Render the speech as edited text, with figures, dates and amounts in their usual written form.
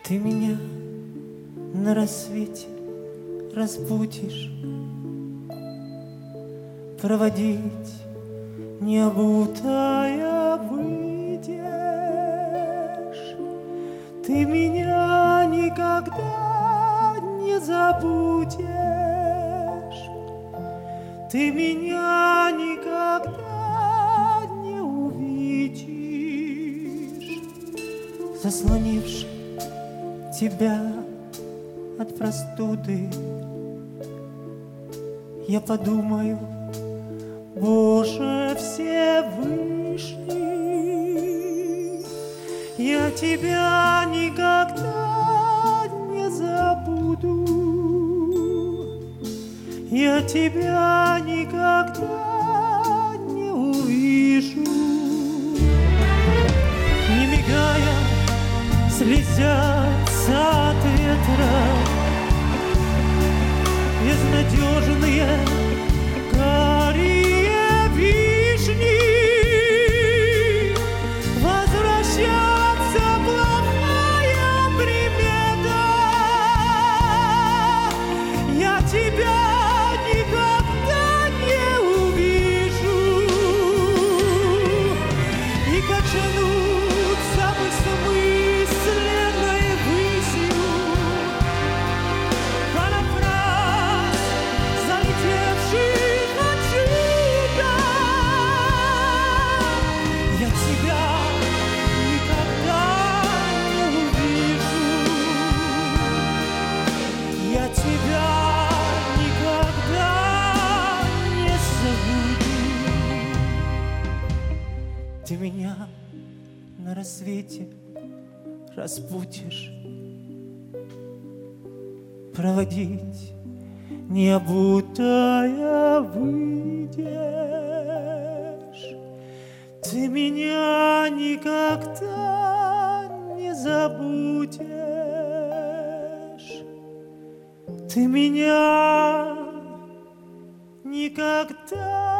Ты меня на рассвете разбудишь, проводить необутая выйдешь. Ты меня никогда не забудешь, ты меня никогда не увидишь, заслонивши тебя от простуды. Я подумаю: Боже Всевышний, я тебя никогда не забуду, я тебя никогда не увижу. Не мигая, слезятся от ветра безнадежные карие вишни. Возвращаться плохая примета. Я тебя никогда не увижу. И качнутся мы с мысленной высью. Парафраз залетевших отсюда. Я тебя никогда не увижу. Я тебя никогда не забуду. Ты меня на рассвете разбудишь, проводить необутая выйдешь. Ты меня никогда не забудешь, ты меня никогда